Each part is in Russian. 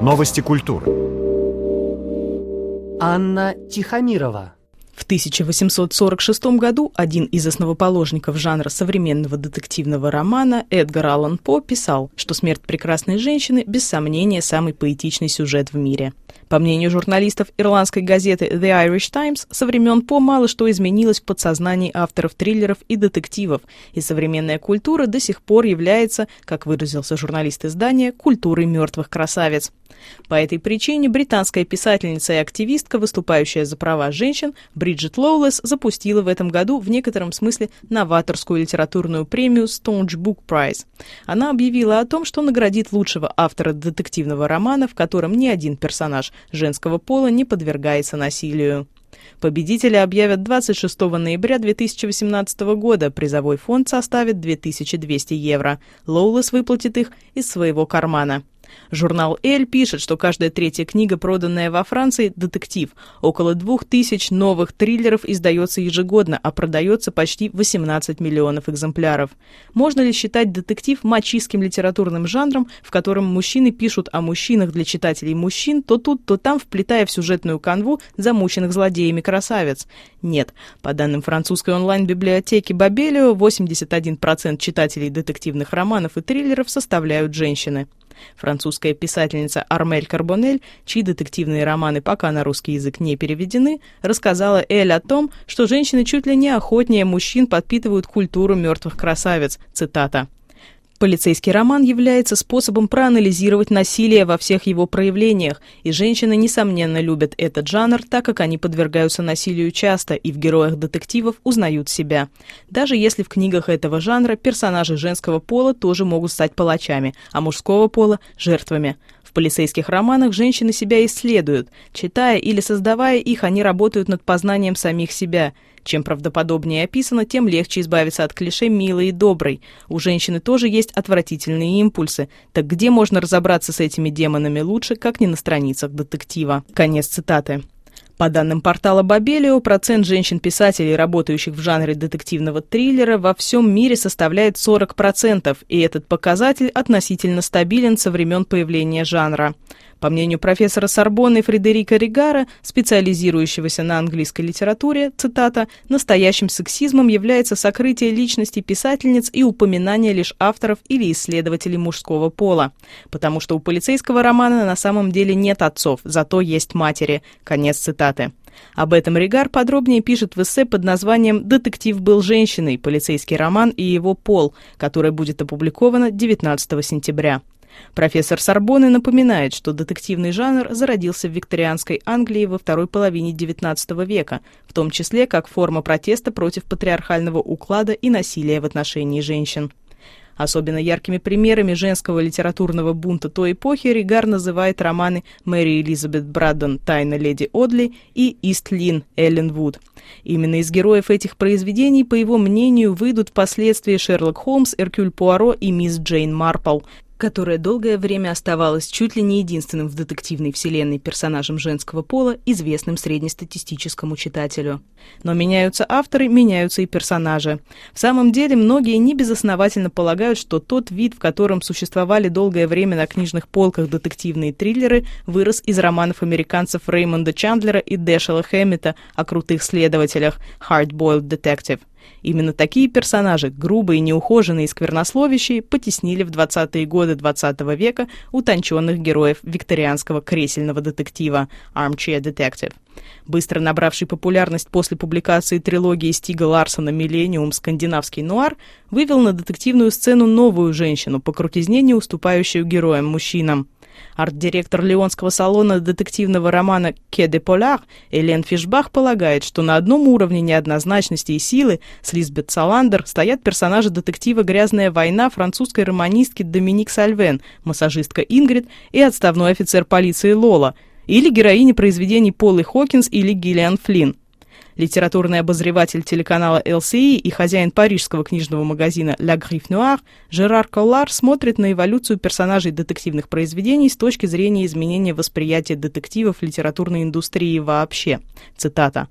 Новости культуры. Анна Тихомирова. В 1846 году один из основоположников жанра современного детективного романа, Эдгар Аллан По, писал, что «Смерть прекрасной женщины» без сомнения самый поэтичный сюжет в мире. По мнению журналистов ирландской газеты The Irish Times, со времен По мало что изменилось в подсознании авторов триллеров и детективов, и современная культура до сих пор является, как выразился журналист издания, культурой мертвых красавиц. По этой причине британская писательница и активистка, выступающая за права женщин, Бриджит Лоулесс, запустила в этом году в некотором смысле новаторскую литературную премию Staunch Book Prize. Она объявила о том, что наградит лучшего автора детективного романа, в котором ни один персонаж женского пола не подвергается насилию. Победителя объявят 26 ноября 2018 года. Призовой фонд составит 2200 евро. Лоулесс выплатит их из своего кармана. Журнал «Эль» пишет, что каждая третья книга, проданная во Франции, – детектив. Около 2000 новых триллеров издается ежегодно, а продается почти 18 миллионов экземпляров. Можно ли считать детектив мачистским литературным жанром, в котором мужчины пишут о мужчинах для читателей мужчин, то тут, то там, вплетая в сюжетную канву замученных злодеями красавиц? Нет. По данным французской онлайн-библиотеки Бабелио, 81% читателей детективных романов и триллеров составляют женщины. Французская писательница Армель Карбонель, чьи детективные романы пока на русский язык не переведены, рассказала Эль о том, что женщины чуть ли не охотнее мужчин подпитывают культуру мертвых красавиц. Цитата. «Полицейский роман является способом проанализировать насилие во всех его проявлениях, и женщины, несомненно, любят этот жанр, так как они подвергаются насилию часто и в героях детективов узнают себя. Даже если в книгах этого жанра персонажи женского пола тоже могут стать палачами, а мужского пола – жертвами. В полицейских романах женщины себя исследуют. Читая или создавая их, они работают над познанием самих себя. Чем правдоподобнее описано, тем легче избавиться от клише «милой» и «доброй». У женщины тоже есть отвратительные импульсы. Так где можно разобраться с этими демонами лучше, как не на страницах детектива?» Конец цитаты. По данным портала Бабелио, процент женщин-писателей, работающих в жанре детективного триллера, во всем мире составляет 40%, и этот показатель относительно стабилен со времен появления жанра. По мнению профессора Сорбонны Фредерика Ригара, специализирующегося на английской литературе, цитата, «настоящим сексизмом является сокрытие личности писательниц и упоминание лишь авторов или исследователей мужского пола. Потому что у полицейского романа на самом деле нет отцов, зато есть матери». Конец цитаты. Об этом Ригар подробнее пишет в эссе под названием «Детектив был женщиной. Полицейский роман и его пол», которое будет опубликовано 19 сентября. Профессор Сорбонны напоминает, что детективный жанр зародился в викторианской Англии во второй половине XIX века, в том числе как форма протеста против патриархального уклада и насилия в отношении женщин. Особенно яркими примерами женского литературного бунта той эпохи Ригар называет романы Мэри Элизабет Браддон «Тайна леди Одли» и «Ист Лин» Эллен Вуд. Именно из героев этих произведений, по его мнению, выйдут впоследствии Шерлок Холмс, Эркюль Пуаро и мисс Джейн Марпл, которая долгое время оставалась чуть ли не единственным в детективной вселенной персонажем женского пола, известным среднестатистическому читателю. Но меняются авторы, меняются и персонажи. В самом деле, многие небезосновательно полагают, что тот вид, в котором существовали долгое время на книжных полках детективные триллеры, вырос из романов американцев Реймонда Чандлера и Дэшела Хэммета о крутых следователях «Hard-boiled Detective». Именно такие персонажи, грубые, неухоженные и сквернословящие, потеснили в 20-е годы XX века утонченных героев викторианского кресельного детектива Armchair Detective. Быстро набравший популярность после публикации трилогии Стига Ларсона «Миллениум. Скандинавский нуар», вывел на детективную сцену новую женщину, по крутизне не уступающую героям-мужчинам. Арт-директор лионского салона детективного романа «Quai de Polar» Элен Фишбах полагает, что на одном уровне неоднозначности и силы с Лизбет Саландер стоят персонажи детектива «Грязная война» французской романистки Доминик Сальвен, массажистка Ингрид и отставной офицер полиции Лола, или героини произведений Полы Хокинс или Гиллиан Флинн. Литературный обозреватель телеканала LCI и хозяин парижского книжного магазина «La Griffe Noire» Жерар Коллар смотрит на эволюцию персонажей детективных произведений с точки зрения изменения восприятия детективов в литературной индустрии вообще. Цитата.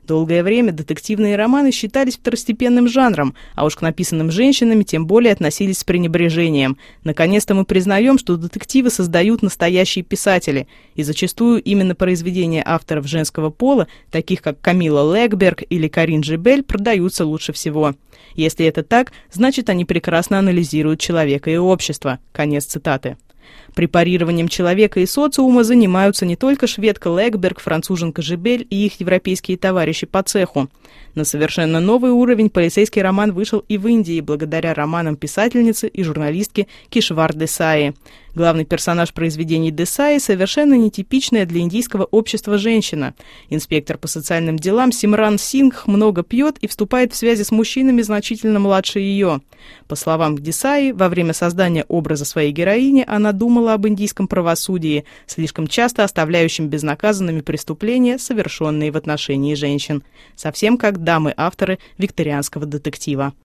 Долгое время детективные романы считались второстепенным жанром, а уж к написанным женщинами тем более относились с пренебрежением. Наконец-то мы признаем, что детективы создают настоящие писатели, и зачастую именно произведения авторов женского пола, таких как Камилла Легберг или Карин Жибель, продаются лучше всего. Если это так, значит, они прекрасно анализируют человека и общество. Конец цитаты. Препарированием человека и социума занимаются не только шведка Легберг, француженка Жибель и их европейские товарищи по цеху. На совершенно новый уровень полицейский роман вышел и в Индии благодаря романам писательницы и журналистки Кишвар Десаи. Главный персонаж произведений Десаи совершенно нетипичная для индийского общества женщина. Инспектор по социальным делам Симран Сингх много пьет и вступает в связи с мужчинами значительно младше ее. По словам Десаи, во время создания образа своей героини она думала об индийском правосудии, слишком часто оставляющем безнаказанными преступления, совершенные в отношении женщин. Совсем как дамы-авторы викторианского детектива.